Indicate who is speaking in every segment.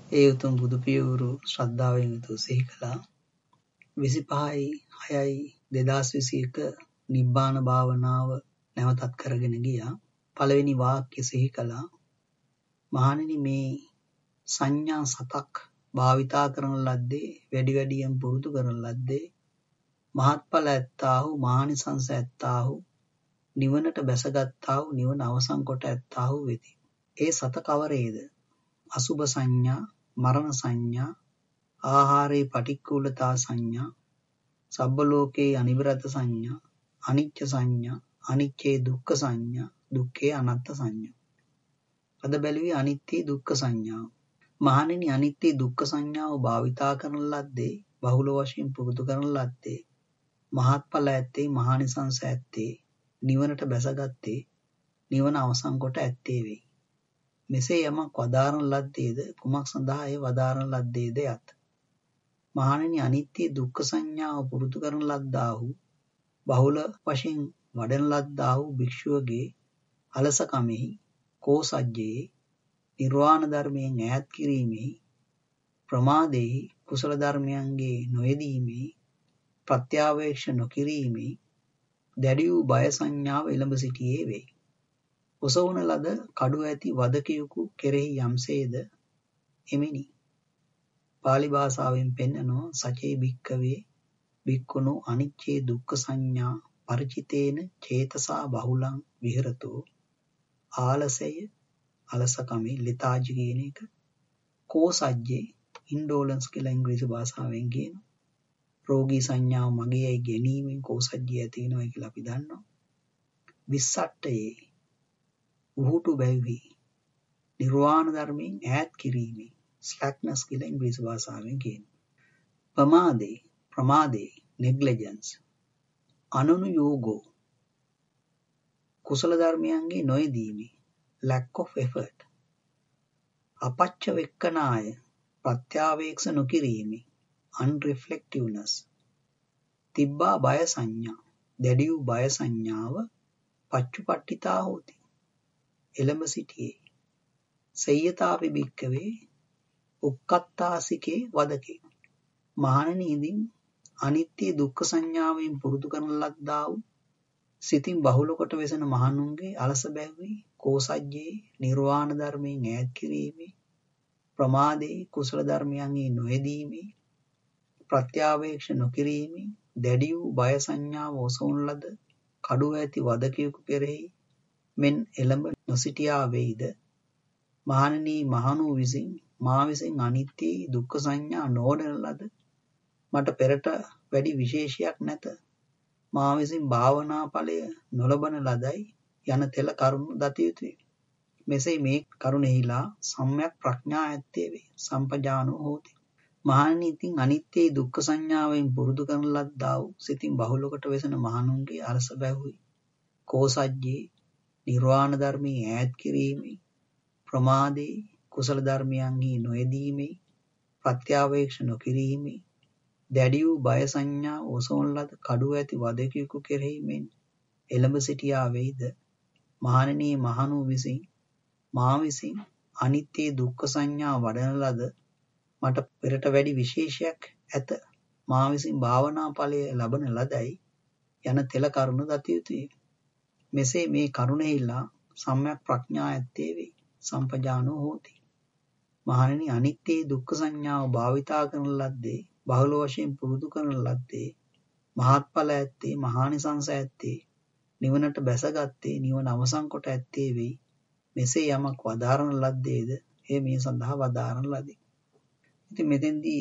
Speaker 1: ඒ උතුම් බුදු පියවරු ශ්‍රද්ධාවෙන් යුතුව සිහි කළා. 25/6/2021 නිබ්බාන භාවනාව නැවතත් කරගෙන ගියා. පළවෙනි වාක්‍ය සිහි කළා. මහණෙනි, මේ සංඥා 7ක් භාවිතා කරන ලද්දේ, වැඩි වැඩියෙන් පුරුදු කරන ලද්දේ, මහත්ඵල ඇත්තාහු, මහානිසංස ඇත්තාහු, නිවනට බැසගත්තාහු, නිවන අවසන් කොට ඇත්තාහු වෙති. ඒ 7 කවරේද? අසුභ සංඥා, මරණ සංඥා, ආහාරේ පටික්කුලතා සංඥා, සබ්බ ලෝකේ අනිවරත සංඥා, අනිච්ච සංඥා, අනිච්චේ දුක්ඛ සංඥා, දුක්ඛේ අනාත්ම සංඥා. අද බැලුවේ අනිත්‍ය දුක්ඛ සංඥාව. මහණෙනි, අනිත්‍ය දුක්ඛ සංඥාව භාවිතා කරන ලද්දේ, බහුල වශයෙන් පුරුදු කරන ලද්දේ, මහත්ඵල ඇත්තේ, මහානිසංස ඇත්තේ, නිවනට බැසගත්තේ, නිවන අවසන් කොට ඇත්තේ වෙයි. මෙසේ යමක් වදාරන ලද්දේද, කුමක් සඳහා එය වදාරන ලද්දේද යත්. මහණෙනි, අනිත්‍ය දුක්ඛ සංඥාව පුරුදු කරන ලද්දාහු, බහුල වශයෙන් වඩන ලද්දාහු භික්ෂුවගේ අලසකමෙහි, කෝසජ්ජේ, නිර්වාණ ධර්මයෙන් ඈත් කිරීමෙහි, ප්‍රමාදෙහි, කුසල ධර්මයන්ගේ නොයෙදීමෙහි, ප්‍රත්‍යාවේක්ෂ නොකිරීමෙහි, දැඩි වූ බය සංඥාව එළඹ සිටියේ වෙයි. ඔසවන ලද කඩු ඇති වදකයෙකු කෙරෙහි යම්සේද එමිනි. පාලි භාෂාවෙන් පෙන්නනවා සචේ භික්කවේ භික්ඛුනෝ අනිච්චේ දුක්ඛ සංඥා පරිචිතේන චේතසා බහුලං විහෙරතෝ. ආලසය, අලසකමේ, ලෙතාජි කියන එක. කෝසජ්ජේ, ඉන්ඩෝලන්ස් කියලා ඉංග්‍රීසි භාෂාවෙන් කියනවා. රෝගී සංඥාව මගේයි ගැනීමෙන් කෝසජ්ජය ඇති වෙනවා කියලා අපි දන්නවා. විස්සට්ටයේ, උහුටු බැව්හි, නිර්වාණ ධර්මයෙන් ඈත් කිරීමේ, ස්ලැක්නස් කියලා ඉංග්‍රීසි භාෂාවෙන් කියනවා. ප්‍රමාදේ, නෙග්ලිජන්ස්. අනනුයෝගෝ, කුසල ධර්මයන්ගේ නොයෙදීමේ, lack of effort. අපච්ච වෙක්කනාය, ප්‍රත්‍යාවේක්ෂ නොකිරීමේ, unreflectiveness. තිබ්බා බය සංඥා, දැඩි වූ බය සංඥාව, පච්චුපට්ඨිතා හෝති, එළඹ සිටියේ. සය්‍යතාපි භික්කවේ උක්කත්තාසිකේ වදකේ. මහණෙනි, ඉදින් අනිත්‍ය දුක්ඛ සංඥාවෙන් පුරුදු කරන ලද්දා වූ, සිතින් බහුල කොට වෙසෙන මහණුන්ගේ අලස බැව්වී, කෝසජ්ජේ, නිර්වාණ ධර්මයෙන් ඈත් කිරීමේ, ප්‍රමාදේ, කුසල ධර්මයන්ගේ නොයෙදීමේ, ප්‍රත්‍යාවේක්ෂ නොකිරීමේ, දැඩි වූ බය සංඥාව ඔසවන ලද කඩුව ඇති වදකයෙකු කෙරෙහි මෙන් එළඹ නොසිටියා වෙයිද? මහණෙනි, මහණු විසින් මා විසින් අනිත්‍ය දුක්ඛ සංඥා නොවඩන ලද, මට පෙරට වැඩි විශේෂයක් නැත, මා විසින් භාවනා ඵලය නොලබන ලදයි යන තෙල කරුණු දත යුතුය. මෙසේ මේ කරුණෙහිලා සම්‍යක් ප්‍රඥා ඇත්තේ වේ. සම්පජානෝ හෝති. මහණෙනි, ඉතින් අනිත්‍ය දුක්ඛ සංඥාවෙන් පුරුදු කරන ලද්දා වූ, සිතින් බහුල කොට වෙසෙන මහණුන්ගේ අලස බැව්හි, කෝසජ්ජේ, නිර්වාණ ධර්මයේ ඈත් කිරීමේ, ප්‍රමාදේ, කුසල ධර්මයන්හි නොයෙදීමේ, ප්‍රත්‍යාවේක්ෂ නොකිරීමේ, දැඩි වූ බය සංඥා ඔසවන ලද කඩුව ඇති වදකයෙකු කෙරෙහි මෙන් එළඹ සිටියා වෙයිද? මහණෙනි, මහණු විසින් මා විසින් අනිත්‍ය දුක්ඛ සංඥා වඩන ලද, මට පෙරට වැඩි විශේෂයක් ඇත, මා විසින් භාවනා ඵලය ලබන ලදයි යන තෙල කරුණු දත යුතුය. මෙසේ මේ කරුණෙහිලා සම්‍යක් ප්‍රඥා ඇත්තේ වේ. සම්පජානෝ හෝති. මහණෙනි, අනිත්‍ය දුක්ඛ සංඥාව භාවිතා කරන ලද්දේ, බහුල වශයෙන් පුරුදු කරන ලද්දේ, මහත්ඵල ඇත්තේ, මහානිසංස ඇත්තේ, නිවනට බැසගත්තේ, නිවන අවසන් කොට ඇත්තේ වෙයි. මෙසේ යමක් වදාරන ලද්දේද, එය මේ සඳහා වදාරන ලදී. ඉතින් මෙතෙන්දී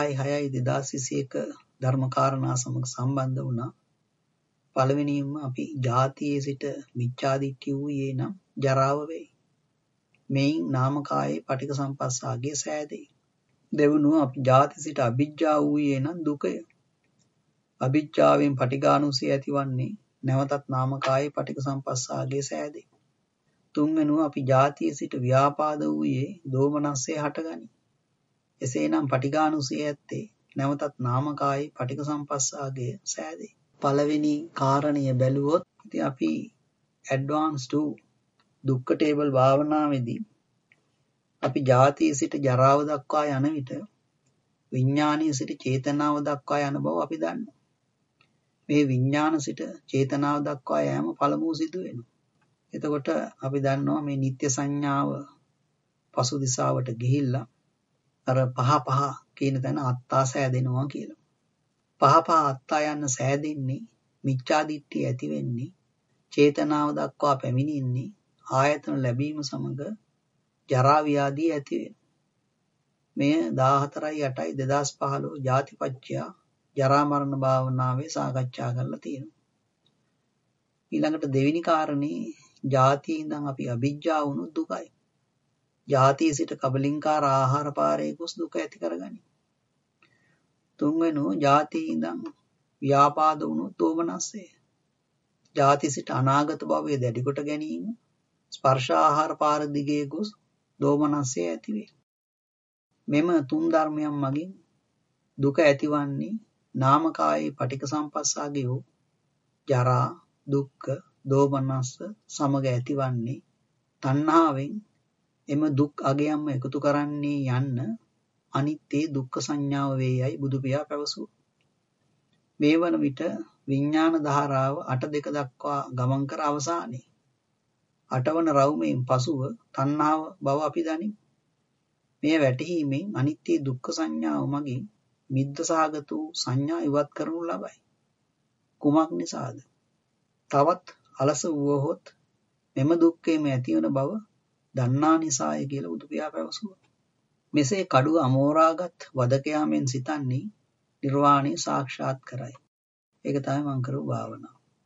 Speaker 1: 11/6/2021 ධර්ම කාරණා සමග සම්බන්ධ වුණා. පළවෙනියෙන්ම අපි ජාතියේ සිට මිච්ඡාදිට්ඨිය වූයේ නම් ජරාව වෙයි. මෙයින් නාමකායේ පටික සම්පස්සාගේ සෑදෙයි. දෙවනුව අපි ජාති සිට අවිජ්ජා වූයේ නම් දුකය. අවිජ්ජාවෙන් පටිඝානුසය ඇතිවන්නේ නැවතත් නාමකායේ පටික සම්පස්සාගේ සෑදෙයි. තුන්වෙනුව අපි ජාතියේ සිට ව්‍යාපාද වූයේ දෝමනස්සේ හටගනී. එසේනම් පටිඝානුසය ඇත්තේ නැවතත් නාමකායේ පටික සම්පස්සාගේ සෑදෙයි. පළවෙනි කාරණය බැලුවොත් ඉතින් අපි ඇඩ්වාන්ස් 2 දුක්ඛ ටේබල් භාවනාවේදී අපි ජාතිය සිට ජරාව දක්වා යන විට විඥානයේ සිට චේතනාව දක්වා යන බව අපි දන්නවා. මේ විඥාන සිට චේතනාව දක්වා යෑම පළමුව සිදු වෙනවා. එතකොට අපි දන්නවා මේ නිත්‍ය සංඥාව පසු දිශාවට ගිහිල්ලා අර පහ පහ කියන තැන අත්තා සෑදෙනවා කියලා. පහ පහ අත්තා යන සෑදෙන්නේ මිච්ඡා දිට්ඨිය ඇති වෙන්නේ චේතනාව දක්වා පැමිණෙන්නේ ආයතන ලැබීම සමග ජරා ව්‍යාධි ඇති වෙනවා. මෙය 14/8/2015 ජාතිපච්චයා ජරා මරණ භාවනාවේ සාකච්ඡා කරලා තියෙනවා. ඊළඟට දෙවෙනි කාරණේ ජාතියේ ඉඳන් අපි අවිජ්ජා වුණු දුකයි. ජාතිය සිට කබලින්කාර ආහාර පාරේ ගොස් දුක ඇති කරගනි. තුන්වෙනෝ ජාතියේ ඉඳන් ව්‍යාපාද වුණු දෝමනස්සය. ජාති සිට අනාගත භවයේ දැඩි කොට ගැනීම ස්පර්ශ ආහාර පාර දිගේ ගොස් දෝමනස්සය ඇති වේ. මෙම තුන් ධර්මයන් මගින් දුක ඇතිවන්නේ නාමකායේ පටික සම්පස්සාගයෝ ජරා දුක්ඛ දෝමනස්ස සමග ඇතිවන්නේ තණ්හාවෙන් එම දුක් අගයන්ම එකතු කරන්නේ යන්න අනිත්‍ය දුක්ඛ සංඥාව වේයයි බුදු පියා පැවසුවා. මේ වන විට විඥාන ධාරාව 8:2 දක්වා ගමන් කර අවසානයේ 8 වන රවුමෙන් පසුව තණ්හාව බව අපි දනිමු. මේ වැටහීමෙන් අනිත්‍ය දුක්ඛ සංඥාව මගින් මිද්ද සහගත වූ සංඥා ඉවත් කරනු ලබයි. කුමක් නිසාද? තවත් අලස වූවහොත් මෙම දුක්ඛේම ඇතිවන බව දන්නා නිසාය කියලා බුදු පියා පැවසුවා. මෙසේ කඩුව අමෝරාගත් වදකයාමෙන් සිතන්නේ නිර්වාණය සාක්ෂාත් කරයි. ඒක තමයි මං කරපු භාවනාව.